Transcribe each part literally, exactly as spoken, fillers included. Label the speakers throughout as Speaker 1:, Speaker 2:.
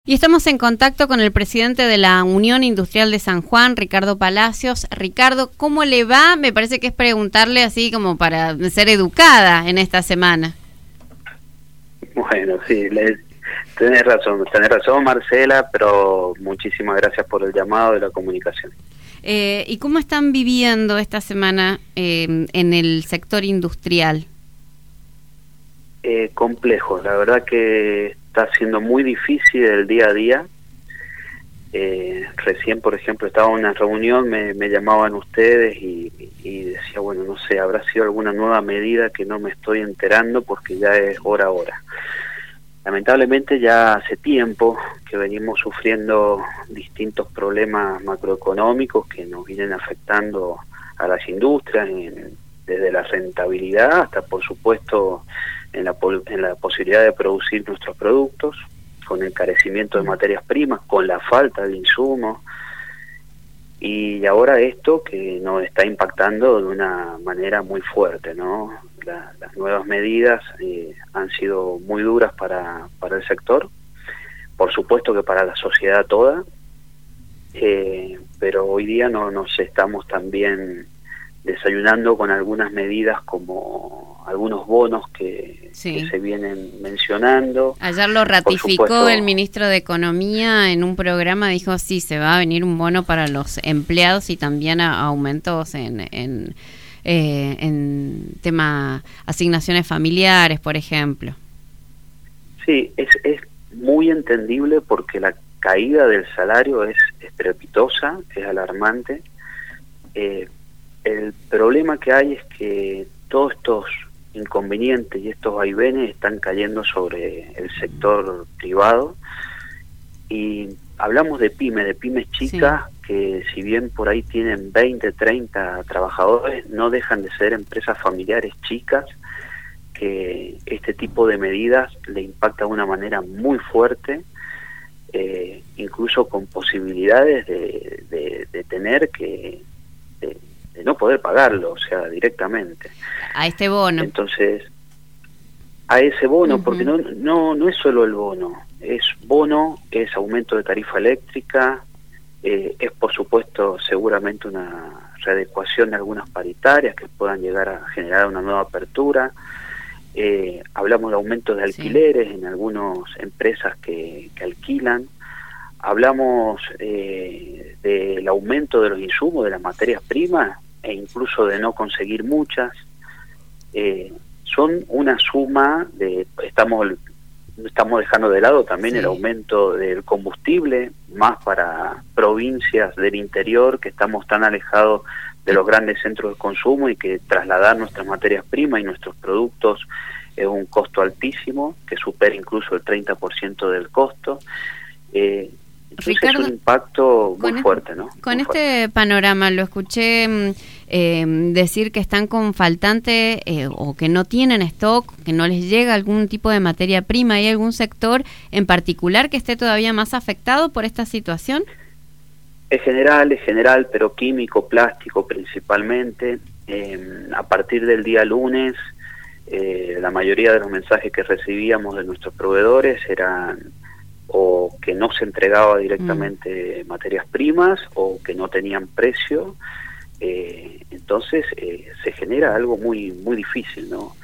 Speaker 1: Y estamos en contacto con el presidente de la Unión Industrial de San Juan, Ricardo Palacios. Ricardo, ¿cómo le va? Me parece que es preguntarle así como para ser educada en esta semana.
Speaker 2: Bueno, sí, le, tenés razón, tenés razón Marcela, pero muchísimas gracias por el llamado y la comunicación.
Speaker 1: Eh, ¿Y cómo están viviendo esta semana eh, en el sector industrial?
Speaker 2: Eh, complejo, la verdad que está siendo muy difícil el día a día. Eh, recién, por ejemplo, estaba en una reunión, me, me llamaban ustedes y, y decía, bueno, no sé, habrá sido alguna nueva medida que no me estoy enterando porque ya es hora a hora. Lamentablemente ya hace tiempo que venimos sufriendo distintos problemas macroeconómicos que nos vienen afectando a las industrias, en, desde la rentabilidad hasta, por supuesto, en la, en la posibilidad de producir nuestros productos, con el encarecimiento de materias primas, con la falta de insumos, y ahora esto que nos está impactando de una manera muy fuerte, ¿no? La, las nuevas medidas eh, han sido muy duras para, para el sector, por supuesto que para la sociedad toda, eh, pero hoy día no nos estamos también desayunando con algunas medidas como algunos bonos que, sí. que se vienen mencionando.
Speaker 1: Ayer lo ratificó el ministro de Economía en un programa, dijo sí, se va a venir un bono para los empleados y también a, a aumentos en, en, eh, en tema asignaciones familiares, por ejemplo.
Speaker 2: Sí, es, es muy entendible porque la caída del salario es estrepitosa, es alarmante. Eh, El problema que hay es que todos estos inconvenientes y estos vaivenes están cayendo sobre el sector privado, y hablamos de pymes, de pymes chicas, sí. que si bien por ahí tienen veinte, treinta trabajadores, no dejan de ser empresas familiares chicas, que este tipo de medidas le impacta de una manera muy fuerte, eh, incluso con posibilidades de, de, de tener que... De, de no poder pagarlo, o sea, directamente.
Speaker 1: A este bono.
Speaker 2: Entonces, a ese bono, uh-huh. porque no, no, no es solo el bono, es bono, es aumento de tarifa eléctrica, eh, es por supuesto seguramente una readecuación de algunas paritarias que puedan llegar a generar una nueva apertura, eh, hablamos de aumentos de alquileres sí. en algunas empresas que, que alquilan, hablamos eh, del aumento de los insumos, de las materias primas, e incluso de no conseguir muchas. Eh, son una suma de, estamos estamos dejando de lado también sí. el aumento del combustible, más para provincias del interior que estamos tan alejados de los grandes centros de consumo, y que trasladar nuestras materias primas y nuestros productos es un costo altísimo, que supera incluso el treinta por ciento del costo. Eh, Entonces Ricardo, es un impacto muy fuerte, ¿no?
Speaker 1: Con
Speaker 2: muy
Speaker 1: este
Speaker 2: fuerte.
Speaker 1: panorama, lo escuché eh, decir que están con faltante eh, o que no tienen stock, que no les llega algún tipo de materia prima. ¿Hay algún sector en particular que esté todavía más afectado por esta situación?
Speaker 2: Es general, es general, pero químico, plástico principalmente. Eh, a partir del día lunes, eh, la mayoría de los mensajes que recibíamos de nuestros proveedores eran o que no se entregaba directamente mm. materias primas, o que no tenían precio. Eh, entonces eh, se genera algo muy muy difícil, ¿no?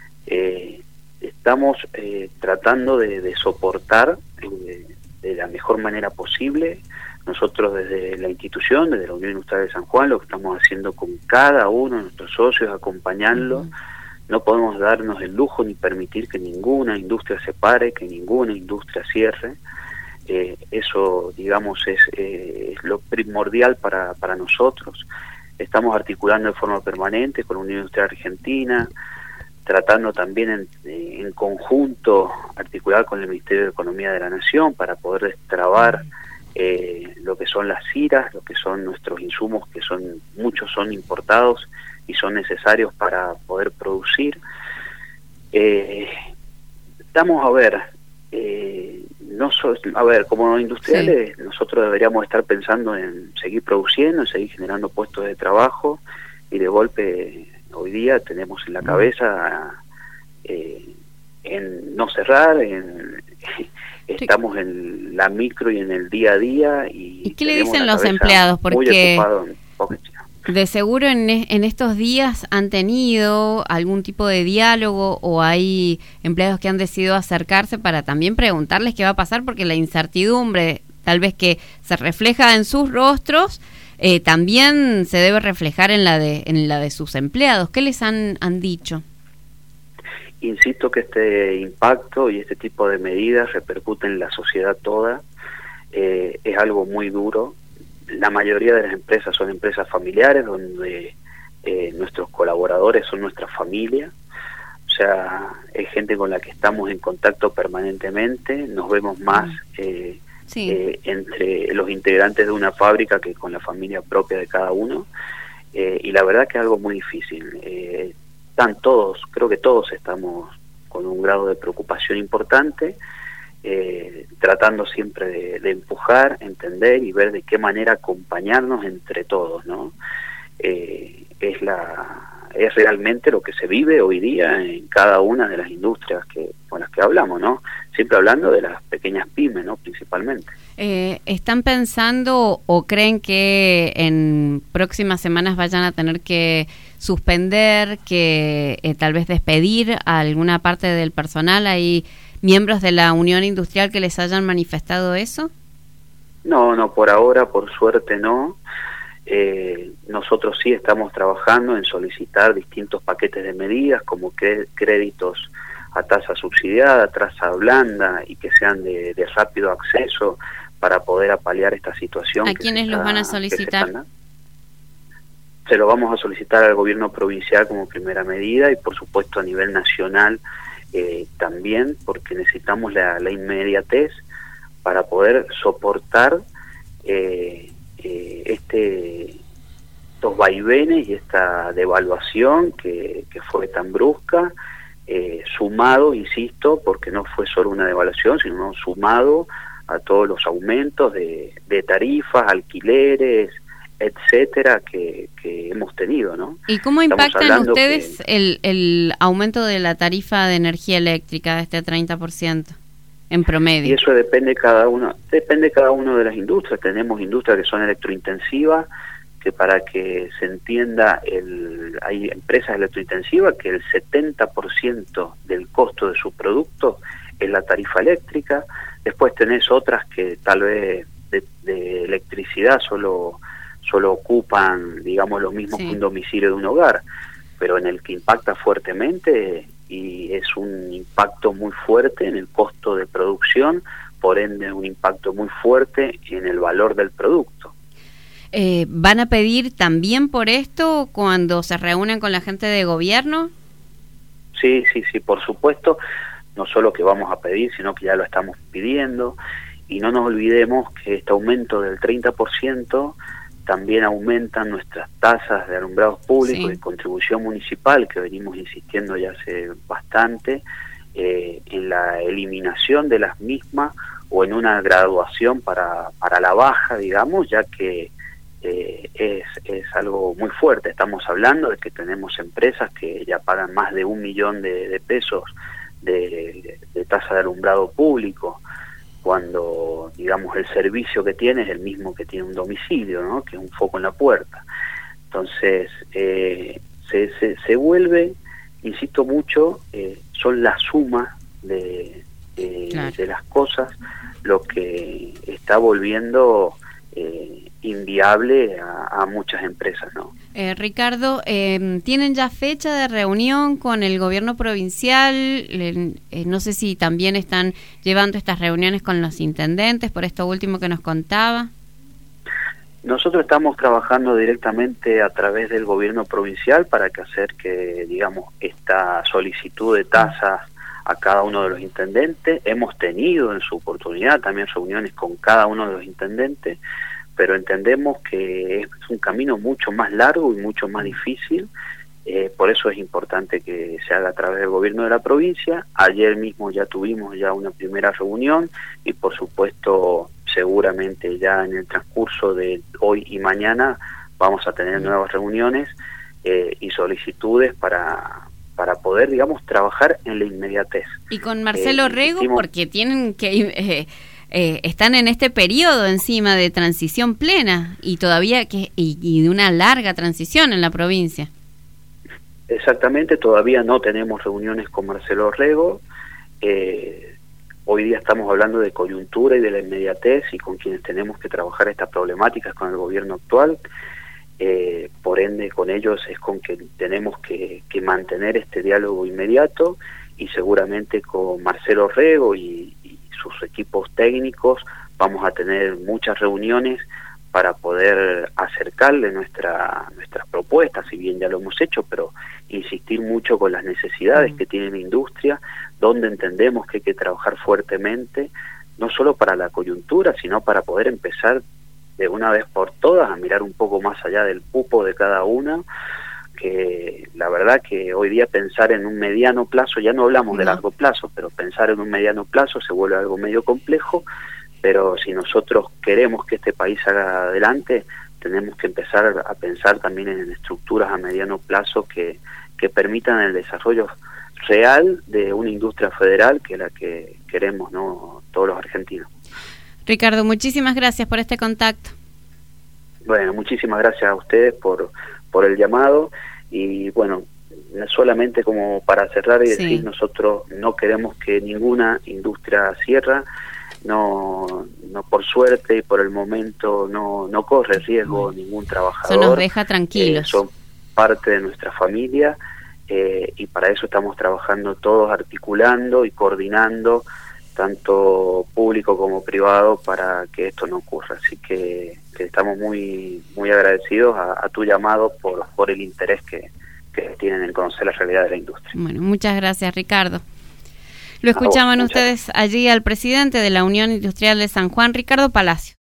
Speaker 2: Eh, estamos eh, tratando de, de soportar eh, de la mejor manera posible. Nosotros desde la institución, desde la Unión Industrial de San Juan, lo que estamos haciendo con cada uno de nuestros socios, acompañarlo. Mm. No podemos darnos el lujo ni permitir que ninguna industria se pare, que ninguna industria cierre. Eh, eso, digamos, es, eh, es lo primordial para, para nosotros. Estamos articulando de forma permanente con la Unión Industrial Argentina, tratando también en, en conjunto, articular con el Ministerio de Economía de la Nación para poder destrabar eh, lo que son las ciras, lo que son nuestros insumos, que son muchos son importados y son necesarios para poder producir. Eh, estamos a ver, eh, no so, a ver, como industriales sí. nosotros deberíamos estar pensando en seguir produciendo, en seguir generando puestos de trabajo, y de golpe hoy día tenemos en la cabeza eh, en no cerrar, en, estamos en la micro y en el día a día. ¿Y,
Speaker 1: ¿Y qué le dicen los empleados? Porque de seguro en, en estos días han tenido algún tipo de diálogo o hay empleados que han decidido acercarse para también preguntarles qué va a pasar, porque la incertidumbre tal vez que se refleja en sus rostros eh, también se debe reflejar en la de en la de sus empleados. ¿Qué les han, han dicho?
Speaker 2: Insisto que este impacto y este tipo de medidas repercuten en la sociedad toda. Eh, es algo muy duro. La mayoría de las empresas son empresas familiares donde eh, nuestros colaboradores son nuestra familia. O sea, es gente con la que estamos en contacto permanentemente. Nos vemos más eh, sí. eh, entre los integrantes de una fábrica que con la familia propia de cada uno. Eh, y la verdad que es algo muy difícil. Eh, están todos, creo que todos estamos con un grado de preocupación importante. Eh, tratando siempre de, de empujar, entender y ver de qué manera acompañarnos entre todos, ¿no? Eh, es la es realmente lo que se vive hoy día en cada una de las industrias que con las que hablamos, ¿no? Siempre hablando de las pequeñas pymes, ¿no? Principalmente.
Speaker 1: Eh, ¿Están pensando o creen que en próximas semanas vayan a tener que suspender, que eh, tal vez despedir a alguna parte del personal? ¿Hay miembros de la Unión Industrial que les hayan manifestado eso?
Speaker 2: No, no, por ahora, por suerte no. Eh, nosotros sí estamos trabajando en solicitar distintos paquetes de medidas como cre- créditos a tasa subsidiada, tasa blanda y que sean de, de rápido acceso para poder apalear esta situación.
Speaker 1: ¿A quiénes los van a solicitar?
Speaker 2: Se, se lo vamos a solicitar al gobierno provincial como primera medida y por supuesto a nivel nacional eh, también, porque necesitamos la, la inmediatez para poder soportar eh, eh, este estos vaivenes y esta devaluación que, que fue tan brusca, eh, sumado, insisto, porque no fue solo una devaluación, sino sumado a todos los aumentos de, de tarifas, alquileres, etcétera, que, que hemos tenido, ¿no?
Speaker 1: ¿Y cómo impactan ustedes que, el, el aumento de la tarifa de energía eléctrica de este treinta por ciento en promedio?
Speaker 2: Y eso depende cada uno, depende cada uno de las industrias. Tenemos industrias que son electrointensivas, que para que se entienda, el, hay empresas electrointensivas que el setenta por ciento del costo de su producto es la tarifa eléctrica. Después tenés otras que tal vez de, de electricidad solo solo ocupan, digamos, lo mismo sí. que un domicilio de un hogar, pero en el que impacta fuertemente y es un impacto muy fuerte en el costo de producción, por ende un impacto muy fuerte en el valor del producto.
Speaker 1: Eh, ¿Van a pedir también por esto cuando se reúnan con la gente de gobierno?
Speaker 2: Sí, sí, sí, por supuesto. No solo que vamos a pedir, sino que ya lo estamos pidiendo. Y no nos olvidemos que este aumento del treinta por ciento también aumentan nuestras tasas de alumbrados públicos sí. y contribución municipal, que venimos insistiendo ya hace bastante, eh, en la eliminación de las mismas o en una graduación para, para la baja, digamos, ya que eh, es, es algo muy fuerte. Estamos hablando de que tenemos empresas que ya pagan más de un millón de, de pesos de, de tasa de alumbrado público, cuando, digamos, el servicio que tiene es el mismo que tiene un domicilio, ¿no? Que es un foco en la puerta. Entonces, eh, se, se, se vuelve, insisto mucho, eh, son la suma de, de, claro. de las cosas lo que está volviendo eh, inviable a, a muchas empresas, ¿no?
Speaker 1: Eh, Ricardo, eh, ¿tienen ya fecha de reunión con el gobierno provincial? Eh, eh, no sé si también están llevando estas reuniones con los intendentes, por esto último que nos contaba.
Speaker 2: Nosotros estamos trabajando directamente a través del gobierno provincial para que hacer que, digamos, esta solicitud de tasas a cada uno de los intendentes. Hemos tenido en su oportunidad también reuniones con cada uno de los intendentes, pero entendemos que es un camino mucho más largo y mucho más difícil, eh, por eso es importante que se haga a través del gobierno de la provincia. Ayer mismo ya tuvimos ya una primera reunión y por supuesto seguramente ya en el transcurso de hoy y mañana vamos a tener nuevas reuniones eh, y solicitudes para, para poder, digamos, trabajar en la inmediatez.
Speaker 1: Y con Marcelo eh, Rego, porque tienen que eh, eh, están en este periodo encima de transición plena y todavía que y, y de una larga transición en la provincia.
Speaker 2: Exactamente, todavía no tenemos reuniones con Marcelo Rego. Eh, hoy día estamos hablando de coyuntura y de la inmediatez, y con quienes tenemos que trabajar estas problemáticas con el gobierno actual. Eh, por ende, con ellos es con que tenemos que, que mantener este diálogo inmediato, y seguramente con Marcelo Rego y, y sus equipos técnicos vamos a tener muchas reuniones para poder acercarle nuestra, nuestras propuestas, si bien ya lo hemos hecho, pero insistir mucho con las necesidades que tiene la industria, donde entendemos que hay que trabajar fuertemente, no solo para la coyuntura, sino para poder empezar de una vez por todas a mirar un poco más allá del pupo de cada una, que la verdad que hoy día pensar en un mediano plazo, ya no hablamos no. de largo plazo, pero pensar en un mediano plazo se vuelve algo medio complejo. Pero si nosotros queremos que este país haga adelante, tenemos que empezar a pensar también en estructuras a mediano plazo que, que permitan el desarrollo real de una industria federal, que es la que queremos, ¿no?, todos los argentinos.
Speaker 1: Ricardo, muchísimas gracias por este contacto.
Speaker 2: Bueno, muchísimas gracias a ustedes por, por el llamado, y bueno, solamente como para cerrar y decir, sí. nosotros no queremos que ninguna industria cierre. No, no por suerte y por el momento no, no corre riesgo ningún trabajador.
Speaker 1: Eso nos deja tranquilos.
Speaker 2: Eh, son parte de nuestra familia, eh, y para eso estamos trabajando todos, articulando y coordinando, tanto público como privado, para que esto no ocurra. Así que, que estamos muy muy agradecidos a, a tu llamado por, por el interés que, que tienen en conocer la realidad de la industria.
Speaker 1: Bueno, muchas gracias, Ricardo. Lo escuchaban ustedes allí al presidente de la Unión Industrial de San Juan, Ricardo Palacio.